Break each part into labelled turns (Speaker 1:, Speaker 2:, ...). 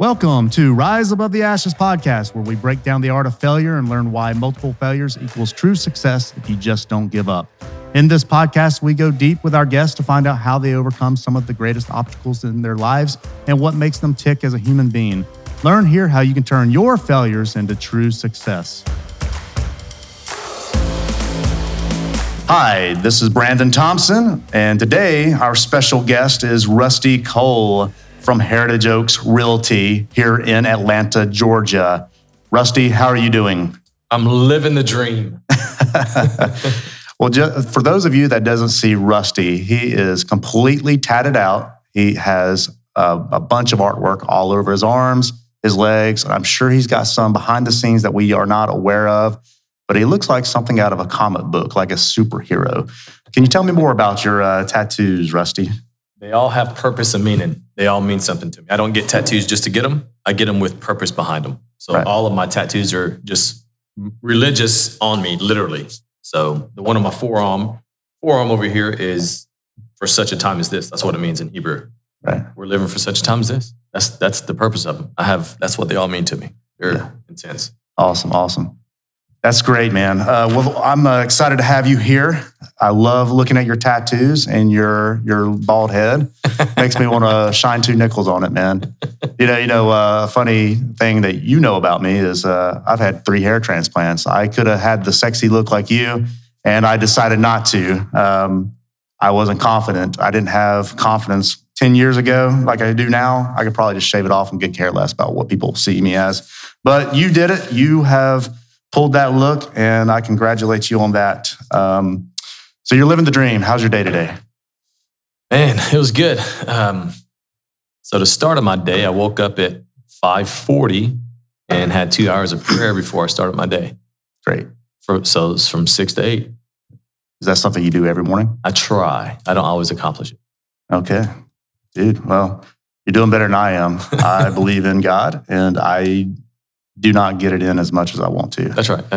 Speaker 1: Welcome to Rise Above the Ashes podcast, where we break down the art of failure and learn why multiple failures equals true success if you just don't give up. In this podcast, we go deep with our guests to find out how they overcome some of the greatest obstacles in their lives and what makes them tick as a human being. Learn here how you can turn your failures into true success. Hi, this is Brandon Thompson, and today our special guest is Rusty Cole from Heritage Oaks Realty here in Atlanta, Georgia. Rusty, how are you doing?
Speaker 2: I'm living the dream.
Speaker 1: Well, for those of you that doesn't see Rusty, he is completely tatted out. He has a bunch of artwork all over his arms, his legs. I'm sure he's got some behind the scenes that we are not aware of, but he looks like something out of a comic book, like a superhero. Can you tell me more about your tattoos, Rusty?
Speaker 2: They all have purpose and meaning. They all mean something to me. I don't get tattoos just to get them. I get them with purpose behind them. So All of my tattoos are just religious on me, literally. So the one on my forearm over here is for such a time as this. That's what it means in Hebrew.
Speaker 1: Right.
Speaker 2: We're living for such a time as this. That's the purpose of them. That's what they all mean to me. They're intense.
Speaker 1: Awesome. That's great, man. Well, I'm excited to have you here. I love looking at your tattoos and your bald head. Makes me want to shine two nickels on it, man. A funny thing that you know about me is I've had 3 hair transplants. I could have had the sexy look like you, and I decided not to. I wasn't confident. I didn't have confidence 10 years ago like I do now. I could probably just shave it off and get care less about what people see me as. But you did it. You have pulled that look, and I congratulate you on that. So you're living the dream. How's your day today?
Speaker 2: Man, it was good. So the start of my day, I woke up at 5:40 and had 2 hours of prayer before I started my day.
Speaker 1: Great.
Speaker 2: So it's from 6 to 8.
Speaker 1: Is that something you do every morning?
Speaker 2: I try. I don't always accomplish it.
Speaker 1: Okay. Dude, well, you're doing better than I am. I believe in God, and I do not get it in as much as I want to.
Speaker 2: That's right.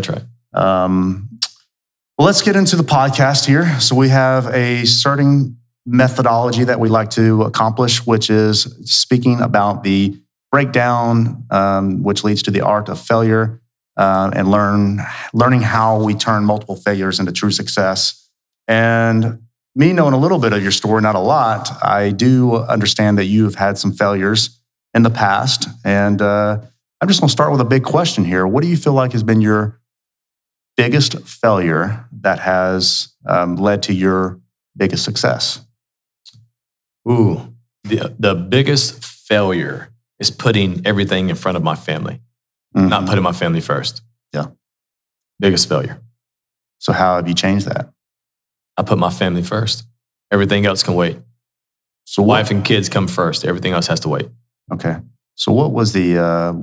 Speaker 1: Well, let's get into the podcast here. So we have a certain methodology that we like to accomplish, which is speaking about the breakdown, which leads to the art of failure, and learning how we turn multiple failures into true success. And me knowing a little bit of your story, not a lot, I do understand that you've had some failures in the past. And I'm just going to start with a big question here. What do you feel like has been your biggest failure that has led to your biggest success?
Speaker 2: Ooh, the biggest failure is putting everything in front of my family, not putting my family first.
Speaker 1: Yeah.
Speaker 2: Biggest failure.
Speaker 1: So how have you changed that?
Speaker 2: I put my family first. Everything else can wait.
Speaker 1: So
Speaker 2: wife and kids come first. Everything else has to wait.
Speaker 1: Okay. So what was the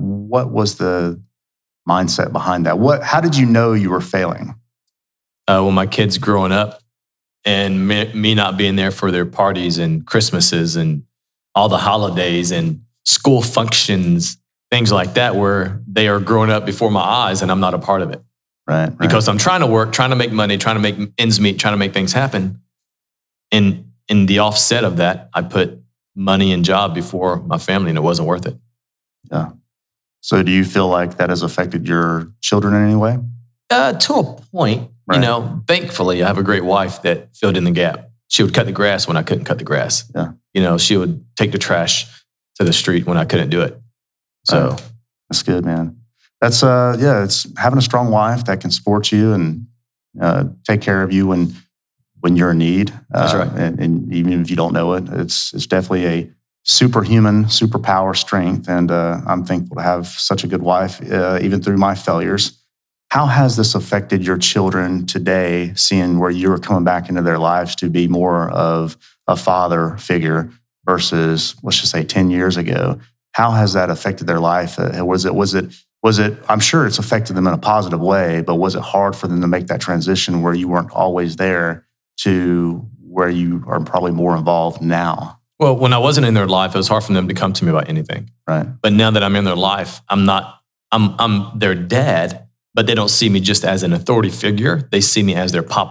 Speaker 1: mindset behind that? How did you know you were failing?
Speaker 2: When my kids growing up and me not being there for their parties and Christmases and all the holidays and school functions, things like that, where they are growing up before my eyes and I'm not a part of it.
Speaker 1: Right.
Speaker 2: Because I'm trying to work, trying to make money, trying to make ends meet, trying to make things happen. And in the offset of that, I put money and job before my family, and it wasn't worth it.
Speaker 1: Yeah. So do you feel like that has affected your children in any way?
Speaker 2: To a point. Right. Thankfully, I have a great wife that filled in the gap. She would cut the grass when I couldn't cut the grass.
Speaker 1: Yeah.
Speaker 2: She would take the trash to the street when I couldn't do it. So
Speaker 1: that's good, man. That's it's having a strong wife that can support you and take care of you when you're in need.
Speaker 2: That's right.
Speaker 1: And even if you don't know it, it's definitely a superhuman, superpower strength. And I'm thankful to have such a good wife, even through my failures. How has this affected your children today, seeing where you're coming back into their lives to be more of a father figure versus, let's just say, 10 years ago? How has that affected their life? Was it? I'm sure it's affected them in a positive way, but was it hard for them to make that transition where you weren't always there to where you are probably more involved now?
Speaker 2: Well, when I wasn't in their life, it was hard for them to come to me about anything.
Speaker 1: Right.
Speaker 2: But now that I'm in their life, I'm their dad, but they don't see me just as an authority figure. They see me as their papa.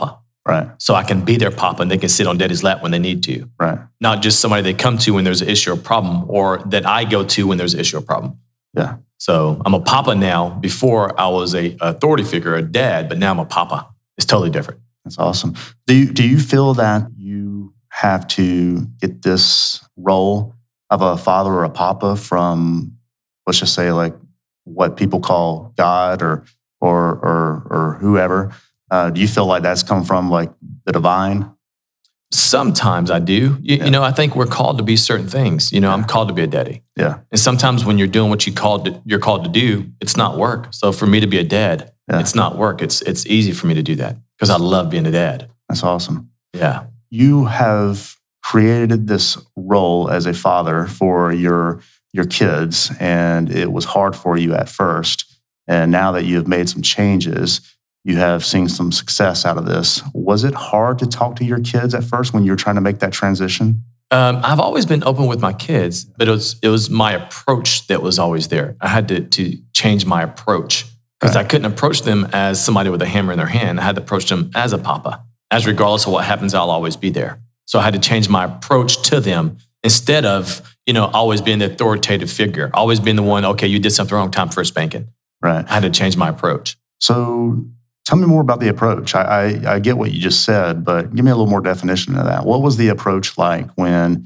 Speaker 1: Right.
Speaker 2: So I can be their papa and they can sit on daddy's lap when they need to.
Speaker 1: Right.
Speaker 2: Not just somebody they come to when there's an issue or problem, or that I go to when there's an issue or problem.
Speaker 1: Yeah.
Speaker 2: So I'm a papa now. Before I was a authority figure, a dad, but now I'm a papa. It's totally different.
Speaker 1: That's awesome. Do you feel that you have to get this role of a father or a papa from, let's just say, like what people call God or whoever? Do you feel like that's come from like the divine?
Speaker 2: Sometimes I do. You know, I think we're called to be certain things. You know, I'm called to be a daddy.
Speaker 1: Yeah.
Speaker 2: And sometimes when you're doing what you're called to do, it's not work. So for me to be a dad, it's not work. It's easy for me to do that because I love being a dad.
Speaker 1: That's awesome.
Speaker 2: Yeah.
Speaker 1: You have created this role as a father for your kids, and it was hard for you at first. And now that you have made some changes, you have seen some success out of this. Was it hard to talk to your kids at first when you were trying to make that transition?
Speaker 2: I've always been open with my kids, but it was my approach that was always there. I had to change my approach because I couldn't approach them as somebody with a hammer in their hand. I had to approach them as a papa. As regardless of what happens, I'll always be there. So I had to change my approach to them instead of, always being the authoritative figure, always being the one, okay, you did something wrong, time for a spanking.
Speaker 1: Right.
Speaker 2: I had to change my approach.
Speaker 1: So tell me more about the approach. I get what you just said, but give me a little more definition of that. What was the approach like when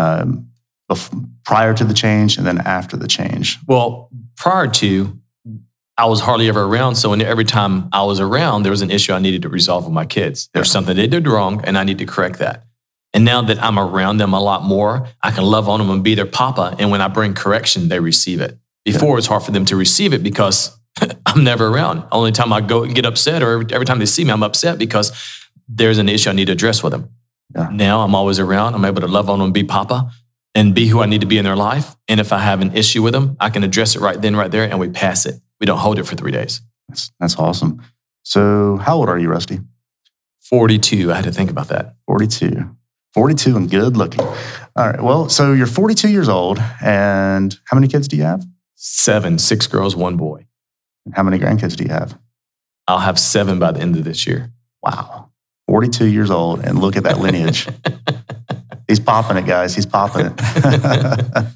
Speaker 1: prior to the change and then after the change?
Speaker 2: Well, prior to, I was hardly ever around. So every time I was around, there was an issue I needed to resolve with my kids. There's something they did wrong and I need to correct that. And now that I'm around them a lot more, I can love on them and be their papa. And when I bring correction, they receive it. Before, it's hard for them to receive it because I'm never around. Only time I go get upset, or every time they see me, I'm upset because there's an issue I need to address with them. Yeah. Now I'm always around. I'm able to love on them, be papa, and be who I need to be in their life. And if I have an issue with them, I can address it right then, right there, and we pass it. We don't hold it for 3 days.
Speaker 1: That's awesome. So how old are you, Rusty?
Speaker 2: 42. I had to think about that.
Speaker 1: 42 and good looking. All right. Well, so you're 42 years old, and how many kids do you have?
Speaker 2: 7, 6 girls, 1 boy.
Speaker 1: And how many grandkids do you have?
Speaker 2: I'll have 7 by the end of this year.
Speaker 1: Wow. 42 years old, and look at that lineage. He's popping it, guys. He's popping it.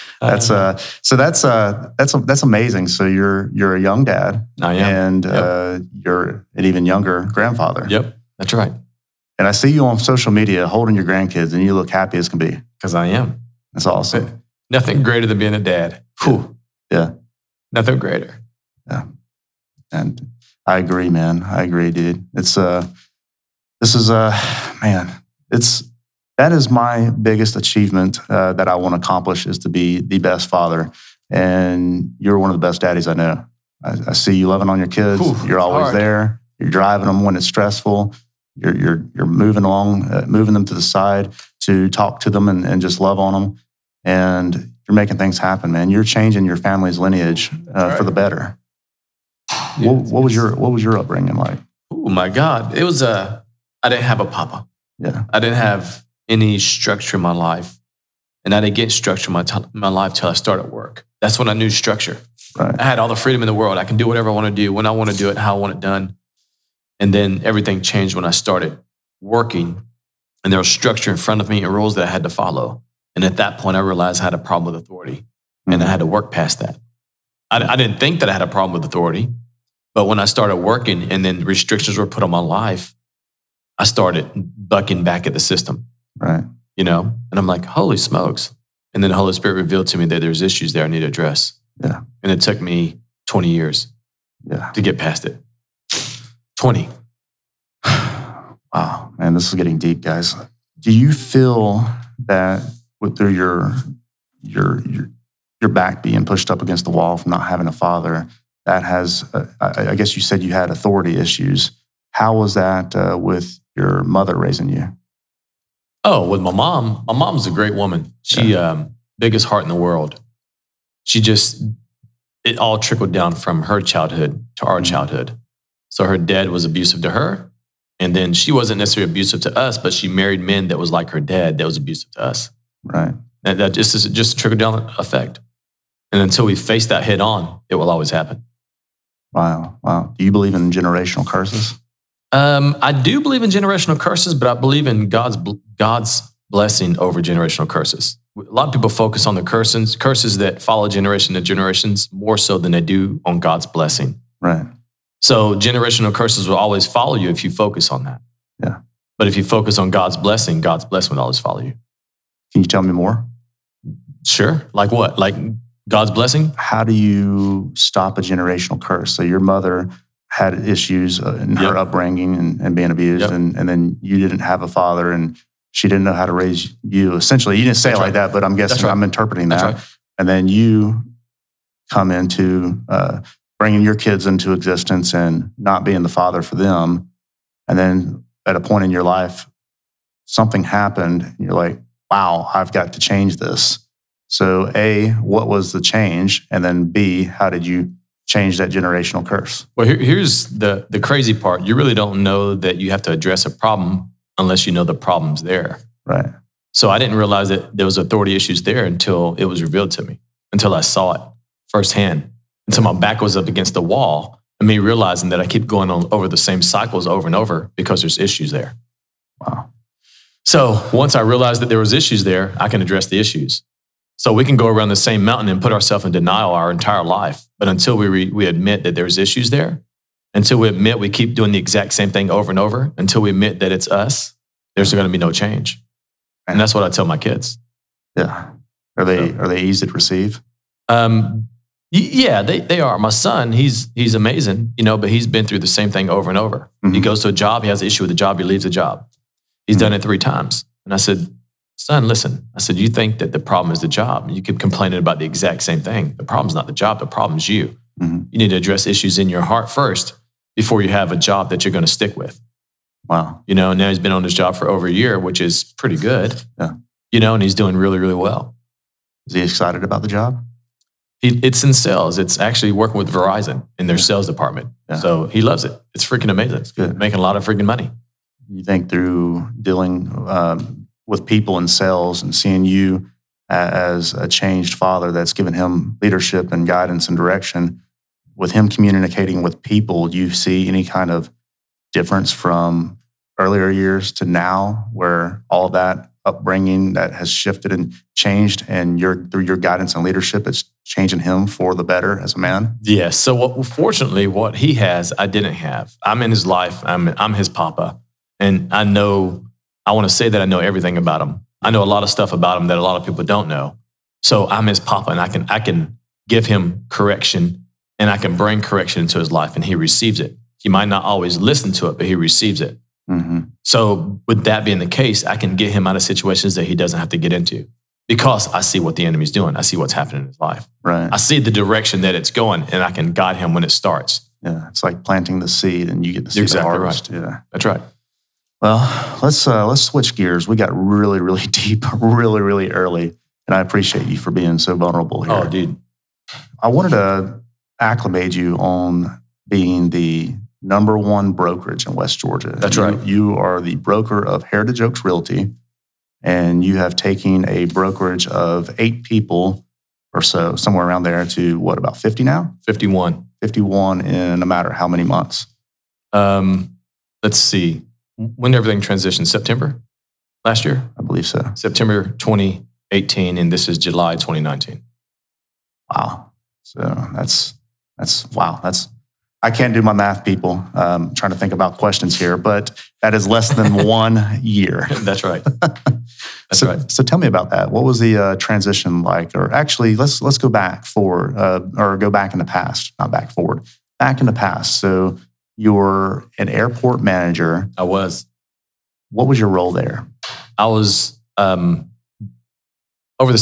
Speaker 1: That's amazing. So you're a young dad.
Speaker 2: I am.
Speaker 1: And you're an even younger grandfather.
Speaker 2: Yep, that's right.
Speaker 1: And I see you on social media holding your grandkids, and you look happy as can be.
Speaker 2: Because I am.
Speaker 1: That's awesome.
Speaker 2: Nothing greater than being a dad. Whew.
Speaker 1: Yeah.
Speaker 2: Nothing greater.
Speaker 1: Yeah. And I agree, man. I agree, dude. That is my biggest achievement that I want to accomplish, is to be the best father. And you're one of the best daddies I know. I see you loving on your kids. You're always there. You're driving them when it's stressful. You're moving along, moving them to the side to talk to them and just love on them. And you're making things happen, man. You're changing your family's lineage for the better. Yeah, what was your upbringing like?
Speaker 2: Oh my God. It was I didn't have a papa.
Speaker 1: Yeah.
Speaker 2: I didn't have any structure in my life. And I didn't get structure in my life till I started work. That's when I knew structure.
Speaker 1: Right.
Speaker 2: I had all the freedom in the world. I can do whatever I want to do, when I want to do it, how I want it done. And then everything changed when I started working. And there was structure in front of me and rules that I had to follow. And at that point, I realized I had a problem with authority. And I had to work past that. I didn't think that I had a problem with authority. But when I started working and then restrictions were put on my life, I started bucking back at the system.
Speaker 1: Right.
Speaker 2: And I'm like, holy smokes. And then the Holy Spirit revealed to me that there's issues there I need to address.
Speaker 1: Yeah.
Speaker 2: And it took me 20 years to get past it. 20.
Speaker 1: Wow, man, this is getting deep, guys. Do you feel that through your back being pushed up against the wall from not having a father, that has, I guess you said you had authority issues. How was that with your mother raising you?
Speaker 2: Oh, with my mom. My mom's a great woman. She, biggest heart in the world. It all trickled down from her childhood to our childhood. So her dad was abusive to her. And then she wasn't necessarily abusive to us, but she married men that was like her dad that was abusive to us.
Speaker 1: Right.
Speaker 2: And that just a trickle down effect. And until we face that head on, it will always happen.
Speaker 1: Wow. Do you believe in generational curses?
Speaker 2: I do believe in generational curses, but I believe in God's blessing over generational curses. A lot of people focus on the curses that follow generation to generations more so than they do on God's blessing.
Speaker 1: Right.
Speaker 2: So generational curses will always follow you if you focus on that.
Speaker 1: Yeah.
Speaker 2: But if you focus on God's blessing will always follow you.
Speaker 1: Can you tell me more?
Speaker 2: Sure. Like what? Like God's blessing?
Speaker 1: How do you stop a generational curse? So your mother had issues in her upbringing and being abused, and then you didn't have a father, and she didn't know how to raise you. Essentially, you didn't say it like that, but I'm guessing I'm interpreting that. Right. And then you come into bringing your kids into existence and not being the father for them. And then at a point in your life, something happened, and you're like, wow, I've got to change this. So A, what was the change? And then B, how did you change that generational curse?
Speaker 2: Well, here's the crazy part. You really don't know that you have to address a problem unless you know the problem's there.
Speaker 1: Right.
Speaker 2: So I didn't realize that there was authority issues there until it was revealed to me, until I saw it firsthand, until my back was up against the wall, and me realizing that I keep going on over the same cycles over and over because there's issues there.
Speaker 1: Wow.
Speaker 2: So once I realized that there was issues there, I can address the issues. So we can go around the same mountain and put ourselves in denial our entire life. But until we admit that there's issues there, until we admit we keep doing the exact same thing over and over, until we admit that it's us, there's going to be no change. And that's what I tell my kids.
Speaker 1: Yeah. Are they easy to receive?
Speaker 2: Yeah, they are. My son, he's amazing, but he's been through the same thing over and over. Mm-hmm. He goes to a job, he has an issue with the job, he leaves the job. He's done it 3 times. And I said, son, listen. I said, you think that the problem is the job. You keep complaining about the exact same thing. The problem's not the job. The problem's you. Mm-hmm. You need to address issues in your heart first before you have a job that you're going to stick with.
Speaker 1: Wow.
Speaker 2: Now he's been on this job for over a year, which is pretty good.
Speaker 1: Yeah.
Speaker 2: And he's doing really, really well.
Speaker 1: Is he excited about the job?
Speaker 2: It's in sales. It's actually working with Verizon in their sales department. Yeah. So he loves it. It's freaking amazing. It's good. Making a lot of freaking money.
Speaker 1: You think through dealing with people in sales and seeing you as a changed father that's given him leadership and guidance and direction, with him communicating with people, do you see any kind of difference from earlier years to now, where all that upbringing that has shifted and changed, and through your guidance and leadership, it's changing him for the better as a man?
Speaker 2: Yes. So fortunately, what he has, I didn't have. I'm in his life. I'm his papa. And I want to say that I know everything about him. I know a lot of stuff about him that a lot of people don't know. So I'm his papa, and I can give him correction, and I can bring correction into his life, and he receives it. He might not always listen to it, but he receives it. Mm-hmm. So with that being the case, I can get him out of situations that he doesn't have to get into, because I see what the enemy's doing. I see what's happening in his life.
Speaker 1: Right.
Speaker 2: I see the direction that it's going, and I can guide him when it starts.
Speaker 1: Yeah, it's like planting the seed, and you get to see the harvest.
Speaker 2: Right.
Speaker 1: Yeah,
Speaker 2: that's right.
Speaker 1: Well, let's switch gears. We got really, really deep, really, really early, and I appreciate you for being so vulnerable here.
Speaker 2: Oh, dude.
Speaker 1: I wanted to acclimate you on being the #1 brokerage in West Georgia.
Speaker 2: That's right.
Speaker 1: You are the broker of Heritage Oaks Realty, and you have taken a brokerage of 8 people or so, somewhere around there, to what, about 50 now?
Speaker 2: 51.
Speaker 1: 51 in no matter how many months?
Speaker 2: Let's see. When did everything transitioned? September last year?
Speaker 1: I believe so.
Speaker 2: September 2018, and this is July 2019.
Speaker 1: Wow. So that's wow. I can't do my math, people. Trying to think about questions here, but that is less than 1 year.
Speaker 2: That's right. That's right.
Speaker 1: So tell me about that. What was the transition like? Or actually, let's go back forward, or go back in the past, not back forward. Back in the past. So you were an airport manager.
Speaker 2: I was.
Speaker 1: What was your role there?
Speaker 2: I was over the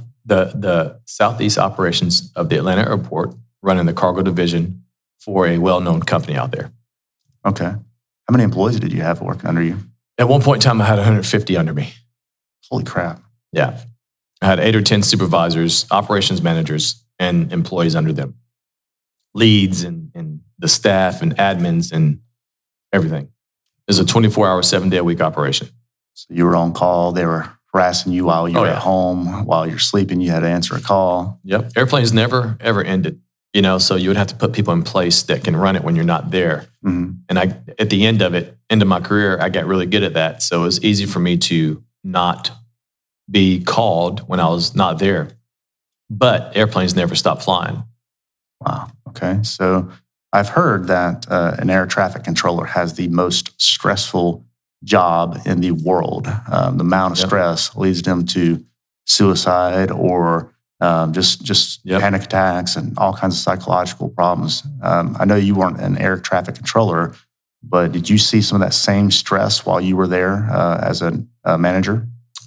Speaker 2: southeast operations of the Atlanta airport, running the cargo division for a well-known company out there.
Speaker 1: Okay. How many employees did you have working under you?
Speaker 2: At one point in time, I had 150 under me.
Speaker 1: Holy crap.
Speaker 2: Yeah. I had 8 or 10 supervisors, operations managers, and employees under them. Leads and the staff and admins and everything. It was a 24-hour, 7-day-a-week operation.
Speaker 1: So you were on call. They were harassing you while you were at home. While you're sleeping, you had to answer a call.
Speaker 2: Yep. Airplanes never, ever ended. So you would have to put people in place that can run it when you're not there.
Speaker 1: Mm-hmm.
Speaker 2: And at the end of my career, I got really good at that. So it was easy for me to not be called when I was not there. But airplanes never stop flying.
Speaker 1: Wow. Okay. So I've heard that an air traffic controller has the most stressful job in the world. The amount of stress leads them to suicide or just panic attacks and all kinds of psychological problems. I know you weren't an air traffic controller, but did you see some of that same stress while you were there as a manager?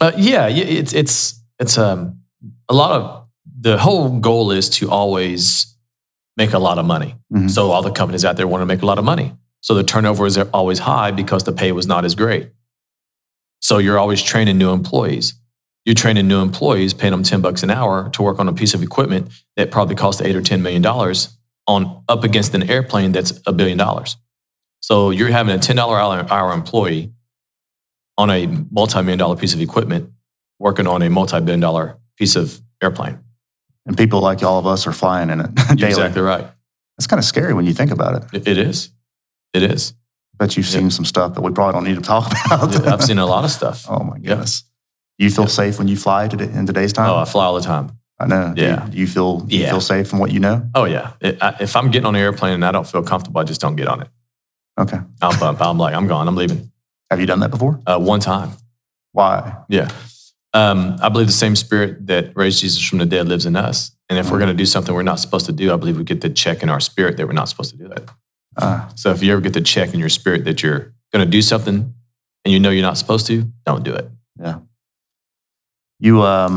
Speaker 2: It's a lot of, the whole goal is to always make a lot of money.
Speaker 1: Mm-hmm.
Speaker 2: So all the companies out there want to make a lot of money. So the turnover is always high because the pay was not as great. So you're always training new employees. You're training new employees, paying them $10 an hour to work on a piece of equipment that probably costs $8 or $10 million up against an airplane that's $1 billion. So you're having a $10 hour employee on a multi-million-dollar piece of equipment working on a multi-billion dollar piece of airplane.
Speaker 1: And people like all of us are flying in it daily.
Speaker 2: You're exactly right.
Speaker 1: That's kind of scary when you think about it.
Speaker 2: It is. It is.
Speaker 1: Bet you've seen some stuff that we probably don't need to talk about.
Speaker 2: Yeah, I've seen a lot of stuff.
Speaker 1: Oh my goodness. Do you feel safe when you fly in today's time?
Speaker 2: Oh, I fly all the time.
Speaker 1: I know.
Speaker 2: Yeah.
Speaker 1: Do you feel safe from what you know?
Speaker 2: Oh yeah. If I'm getting on an airplane and I don't feel comfortable, I just don't get on it.
Speaker 1: Okay.
Speaker 2: I'm like, I'm gone. I'm leaving.
Speaker 1: Have you done that before?
Speaker 2: One time.
Speaker 1: Why?
Speaker 2: Yeah. I believe the same spirit that raised Jesus from the dead lives in us. And if we're going to do something we're not supposed to do, I believe we get the check in our spirit that we're not supposed to do that. So if you ever get the check in your spirit that you're going to do something and you know you're not supposed to, don't do it.
Speaker 1: Yeah. You,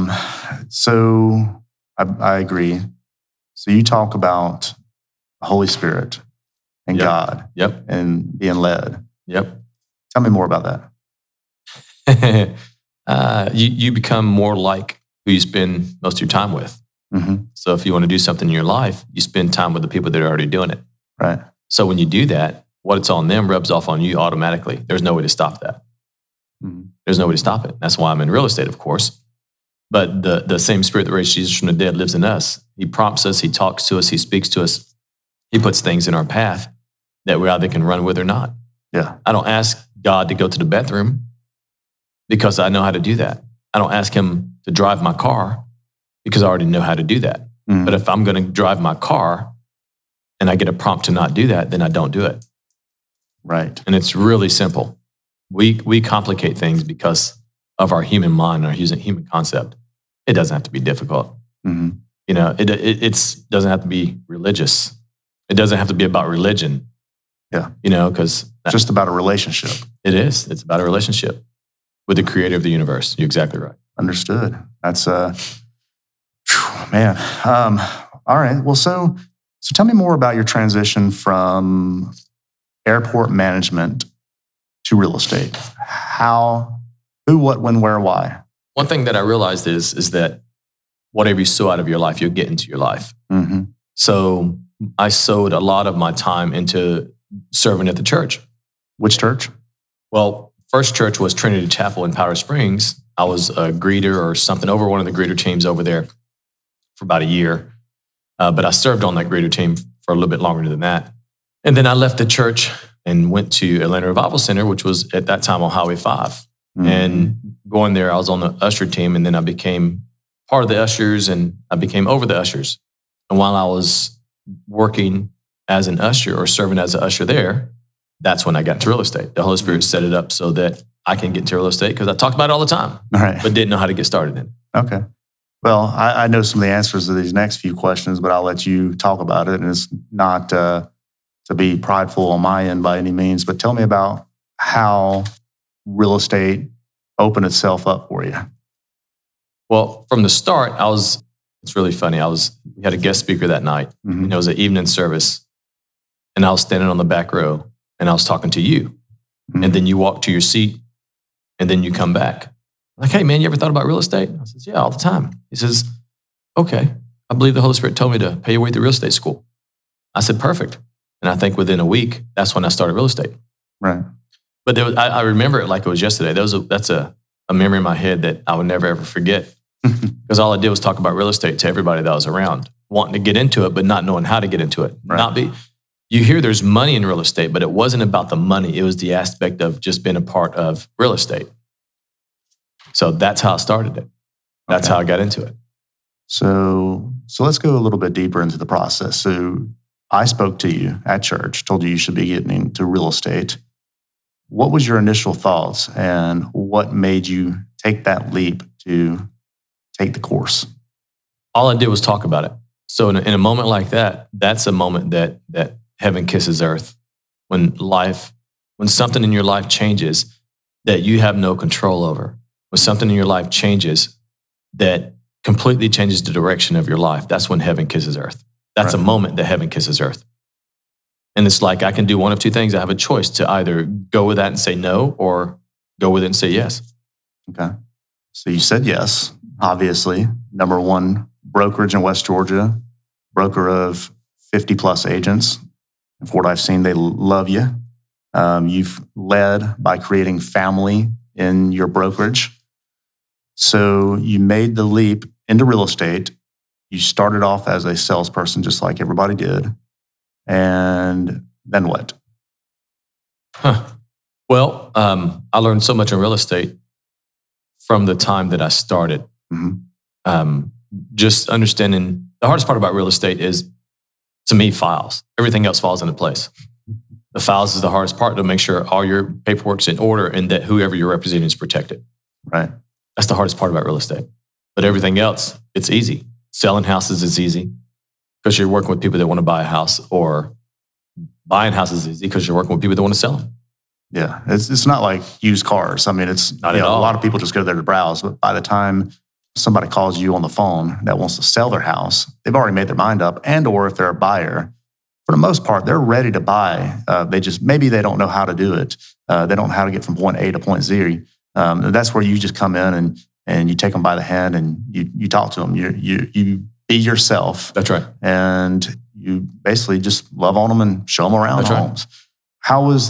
Speaker 1: so I agree. So you talk about the Holy Spirit and God.
Speaker 2: Yep.
Speaker 1: And being led.
Speaker 2: Yep.
Speaker 1: Tell me more about that.
Speaker 2: You become more like who you spend most of your time with.
Speaker 1: Mm-hmm.
Speaker 2: So if you want to do something in your life, you spend time with the people that are already doing it.
Speaker 1: Right.
Speaker 2: So when you do that, what's on them rubs off on you automatically. There's no way to stop that.
Speaker 1: Mm-hmm.
Speaker 2: There's no way to stop it. That's why I'm in real estate, of course. But the same spirit that raised Jesus from the dead lives in us. He prompts us. He talks to us. He speaks to us. He puts things in our path that we either can run with or not.
Speaker 1: Yeah.
Speaker 2: I don't ask God to go to the bathroom because I know how to do that. I don't ask him to drive my car because I already know how to do that.
Speaker 1: Mm-hmm.
Speaker 2: But if I'm going to drive my car and I get a prompt to not do that, then I don't do it.
Speaker 1: Right.
Speaker 2: And it's really simple. We complicate things because of our human mind, our human concept. It doesn't have to be difficult.
Speaker 1: Mm-hmm.
Speaker 2: It doesn't have to be religious. It doesn't have to be about religion.
Speaker 1: Yeah.
Speaker 2: Because
Speaker 1: it's just about a relationship.
Speaker 2: It is. It's about a relationship with the creator of the universe. You're exactly right.
Speaker 1: Understood. That's man. All right. Well, so tell me more about your transition from airport management to real estate. How, who, what, when, where, why?
Speaker 2: One thing that I realized is that whatever you sow out of your life, you'll get into your life.
Speaker 1: Mm-hmm.
Speaker 2: So I sowed a lot of my time into serving at the church.
Speaker 1: Which church?
Speaker 2: Well, first church was Trinity Chapel in Powder Springs. I was a greeter or something over one of the greeter teams over there for about a year. But I served on that greeter team for a little bit longer than that. And then I left the church and went to Atlanta Revival Center, which was at that time on Highway 5. Mm-hmm. And going there, I was on the usher team, and then I became part of the ushers, and I became over the ushers. And while I was working as an usher or serving as an usher there, that's when I got into real estate. The Holy Spirit set it up so that I can get into real estate because I talked about it all the time,
Speaker 1: right,
Speaker 2: but didn't know how to get started in it.
Speaker 1: Okay. Well, I know some of the answers to these next few questions, but I'll let you talk about it. And it's not to be prideful on my end by any means, but tell me about how real estate opened itself up for you.
Speaker 2: Well, from the start, it's really funny. We had a guest speaker that night,
Speaker 1: mm-hmm.
Speaker 2: and it was an evening service, and I was standing on the back row, and I was talking to you. Mm-hmm. And then you walk to your seat, and then you come back. Like, hey, man, you ever thought about real estate? I says, yeah, all the time. He says, okay, I believe the Holy Spirit told me to pay your way through real estate school. I said, perfect. And I think within a week, that's when I started real estate.
Speaker 1: Right.
Speaker 2: But I remember it like it was yesterday. That's a memory in my head that I would never, ever forget. Because all I did was talk about real estate to everybody that was around. wanting to get into it, but not knowing how to get into it.
Speaker 1: Right.
Speaker 2: You hear there's money in real estate, but it wasn't about the money. It was the aspect of just being a part of real estate. So that's how I started it. That's how I got into it.
Speaker 1: So let's go a little bit deeper into the process. So I spoke to you at church, told you should be getting into real estate. What was your initial thoughts and what made you take that leap to take the course?
Speaker 2: All I did was talk about it. So in a moment like that, that's a moment that heaven kisses earth. When something in your life changes that you have no control over, when something in your life changes that completely changes the direction of your life, that's when heaven kisses earth. That's a moment that heaven kisses earth. And it's like I can do one of two things. I have a choice to either go with that and say no or go with it and say yes.
Speaker 1: Okay. So you said yes, obviously. Number one brokerage in West Georgia, broker of 50 plus agents. And from what I've seen, they love you. You've led by creating family in your brokerage. So you made the leap into real estate. You started off as a salesperson, just like everybody did. And then what?
Speaker 2: Well, I learned so much in real estate from the time that I started. Just understanding, the hardest part about real estate is, to me, files. Everything else falls into place. The files is the hardest part, to make sure all your paperwork's in order and that whoever you're representing is protected.
Speaker 1: Right.
Speaker 2: That's the hardest part about real estate. But everything else, it's easy. Selling houses is easy because you're working with people that want to buy a house, or buying houses is easy because you're working with people that want to sell them.
Speaker 1: Yeah, it's not like used cars. I mean, it's
Speaker 2: not at all.
Speaker 1: A lot of people just go there to browse, but by the time somebody calls you on the phone that wants to sell their house, they've already made their mind up. And or if they're a buyer, for the most part, they're ready to buy. Maybe they don't know how to do it. They don't know how to get from point A to point Z. That's where you just come in and you take them by the hand and you talk to them. You be yourself.
Speaker 2: That's right.
Speaker 1: And you basically just love on them and show them around
Speaker 2: That's
Speaker 1: homes.
Speaker 2: Right.
Speaker 1: How was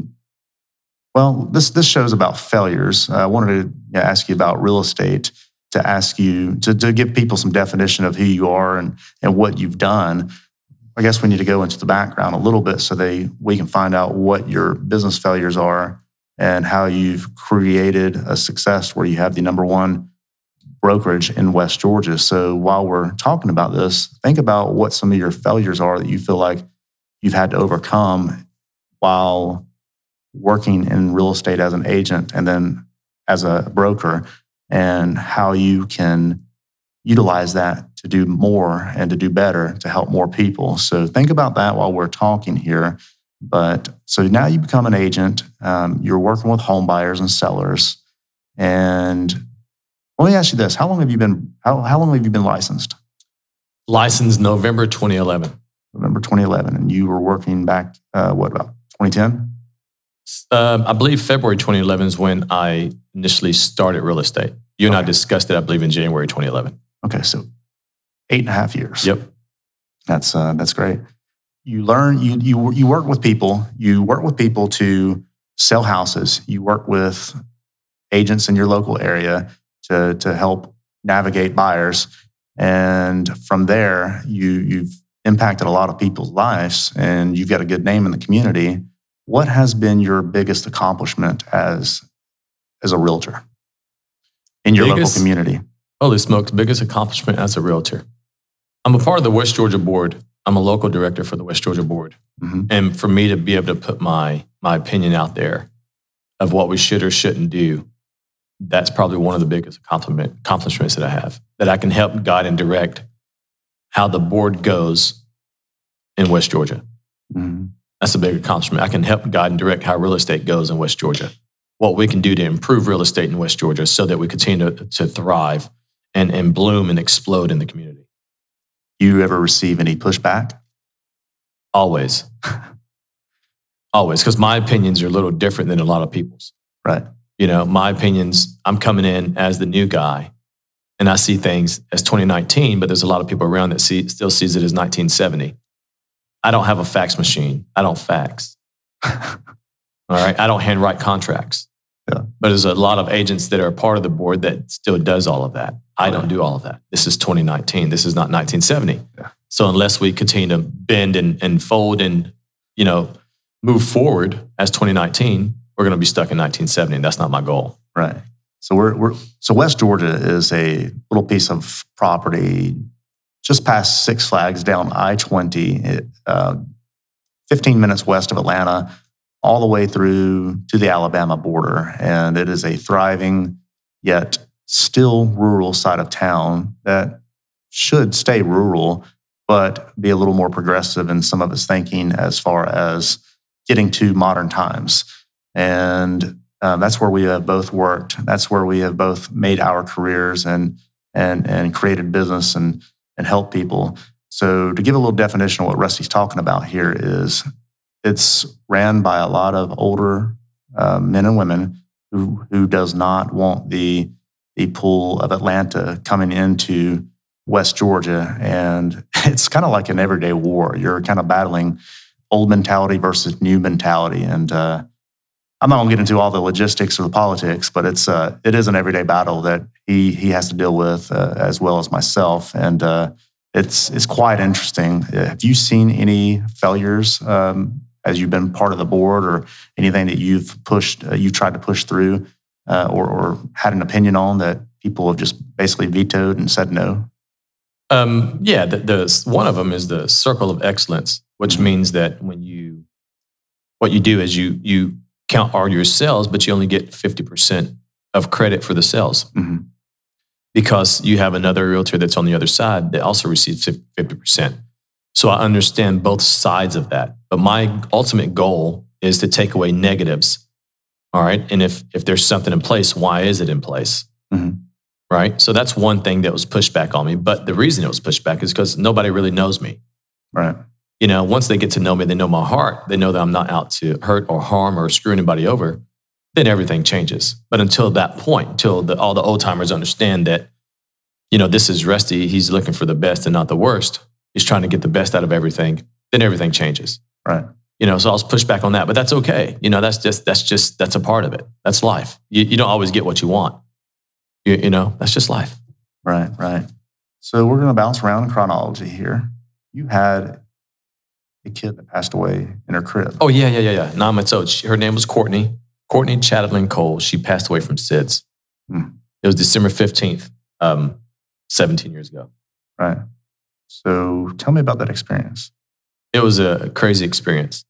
Speaker 1: this show's about failures. I wanted to ask you about real estate, to ask you to give people some definition of who you are and what you've done. I guess we need to go into the background a little bit so we can find out what your business failures are and how you've created a success where you have the number one brokerage in West Georgia. So while we're talking about this, think about what some of your failures are that you feel like you've had to overcome while working in real estate as an agent and then as a broker, and how you can utilize that to do more and to do better to help more people. So think about that while we're talking here. But so now you become an agent. You're working with home buyers and sellers. And let me ask you this: how long have you been licensed?
Speaker 2: Licensed November 2011.
Speaker 1: November 2011, and you were working back about 2010?
Speaker 2: I believe February 2011 is when I initially started real estate. You and I discussed it, I believe, in January 2011.
Speaker 1: Okay, so 8.5 years.
Speaker 2: Yep.
Speaker 1: That's great. You learn, you work with people. You work with people to sell houses. You work with agents in your local area to help navigate buyers. And from there, you've impacted a lot of people's lives, and you've got a good name in the community. What has been your biggest accomplishment as a realtor in your local community?
Speaker 2: Holy smokes, biggest accomplishment as a realtor. I'm a part of the West Georgia board. I'm a local director for the West Georgia board. Mm-hmm. And for me to be able to put my opinion out there of what we should or shouldn't do, that's probably one of the biggest accomplishments that I have, that I can help guide and direct how the board goes in West Georgia. Mm-hmm. That's a big accomplishment. I can help guide and direct how real estate goes in West Georgia, what we can do to improve real estate in West Georgia so that we continue to thrive and bloom and explode in the community.
Speaker 1: You ever receive any pushback?
Speaker 2: Always. Always, because my opinions are a little different than a lot of people's.
Speaker 1: Right.
Speaker 2: You know, my opinions, I'm coming in as the new guy and I see things as 2019, but there's a lot of people around that still sees it as 1970. I don't have a fax machine. I don't fax. All right. I don't handwrite contracts.
Speaker 1: Yeah.
Speaker 2: But there's a lot of agents that are a part of the board that still does all of that. I don't do all of that. This is 2019. This is not 1970.
Speaker 1: Yeah.
Speaker 2: So unless we continue to bend and fold and, move forward as 2019, we're going to be stuck in 1970. And that's not my goal.
Speaker 1: Right. So so West Georgia is a little piece of property just past Six Flags down I-20, 15 minutes west of Atlanta, all the way through to the Alabama border. And it is a thriving, yet still rural side of town that should stay rural, but be a little more progressive in some of its thinking as far as getting to modern times. And that's where we have both worked. That's where we have both made our careers and created business and helped people. So to give a little definition of what Rusty's talking about here is it's ran by a lot of older men and women who does not want the pull of Atlanta coming into West Georgia. And it's kind of like an everyday war. You're kind of battling old mentality versus new mentality. And I'm not going to get into all the logistics or the politics, but it is an everyday battle that he has to deal with as well as myself. And it's quite interesting. Have you seen any failures as you've been part of the board, or anything that you've tried to push through, or had an opinion on that people have just basically vetoed and said no?
Speaker 2: Yeah, the one of them is the circle of excellence, which means that what you do is you count all your sales, but you only get 50% of credit for the sales.
Speaker 1: Mm-hmm.
Speaker 2: Because you have another realtor that's on the other side that also receives 50%. So I understand both sides of that. But my ultimate goal is to take away negatives. All right. And if there's something in place, why is it in place?
Speaker 1: Mm-hmm.
Speaker 2: Right. So that's one thing that was pushed back on me. But the reason it was pushed back is because nobody really knows me.
Speaker 1: Right.
Speaker 2: Once they get to know me, they know my heart. They know that I'm not out to hurt or harm or screw anybody over. Then everything changes. But until that point, until all the old timers understand that, this is Rusty, he's looking for the best and not the worst. He's trying to get the best out of everything. Then everything changes.
Speaker 1: Right.
Speaker 2: So I was pushed back on that, but that's okay. That's a part of it. That's life. You don't always get what you want. That's just life.
Speaker 1: Right. So we're going to bounce around in chronology here. You had a kid that passed away in her crib.
Speaker 2: Oh, yeah. 9 months old. Her name was Courtney Chatelain Cole. She passed away from SIDS. It was December 15th, 17 years ago.
Speaker 1: Right. So tell me about that experience.
Speaker 2: It was a crazy experience.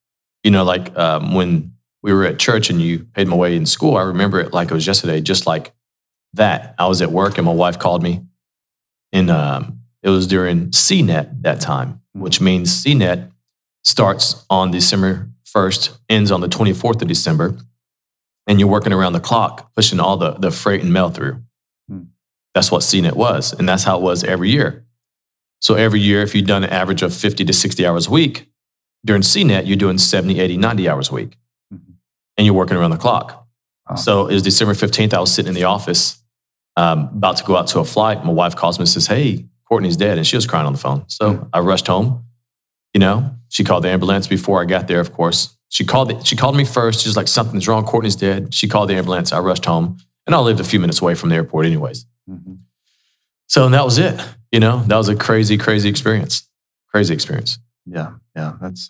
Speaker 2: When we were at church and you paid my way in school, I remember it like it was yesterday, just like that. I was at work and my wife called me. And it was during CNET that time, which means CNET starts on December 1st, ends on the 24th of December. And you're working around the clock, pushing all the freight and mail through. That's what CNET was. And that's how it was every year. So every year, if you've done an average of 50 to 60 hours a week, during CNET, you're doing 70, 80, 90 hours a week. And you're working around the clock.
Speaker 1: Oh.
Speaker 2: So it was December 15th. I was sitting in the office, about to go out to a flight. My wife calls me and says, "Hey, Courtney's dead." And she was crying on the phone. So I rushed home. She called the ambulance before I got there, of course. She called me first. She's like, "Something's wrong. Courtney's dead." She called the ambulance. I rushed home. And I lived a few minutes away from the airport anyways.
Speaker 1: Mm-hmm.
Speaker 2: So that was it. That was a crazy, crazy experience. Crazy experience.
Speaker 1: Yeah. That's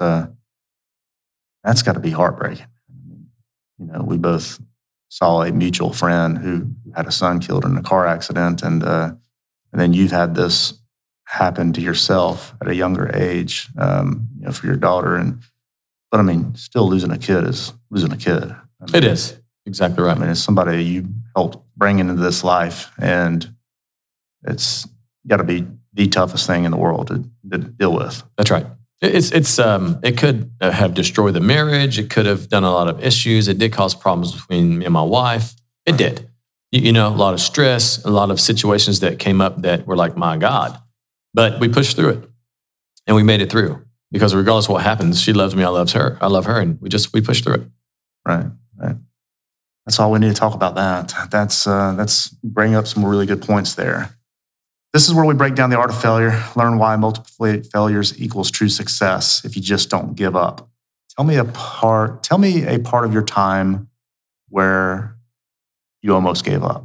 Speaker 1: got to be heartbreaking. We both saw a mutual friend who had a son killed in a car accident, and then you've had this happen to yourself at a younger age, for your daughter. But still losing a kid is losing a kid.
Speaker 2: It is. Exactly right.
Speaker 1: It's somebody you helped bring into this life, and it's got to be the toughest thing in the world to deal with.
Speaker 2: That's right. It could have destroyed the marriage. It could have done a lot of issues. It did cause problems between me and my wife. It did. A lot of stress, a lot of situations that came up that were like, my God. But we pushed through it, and we made it through. Because regardless of what happens, she loves me, I love her, and we pushed through it.
Speaker 1: Right. That's all we need to talk about. That's bring up some really good points there. This is where we break down the art of failure, learn why multiple failures equals true success if you just don't give up. Tell me a part of your time where you almost gave up?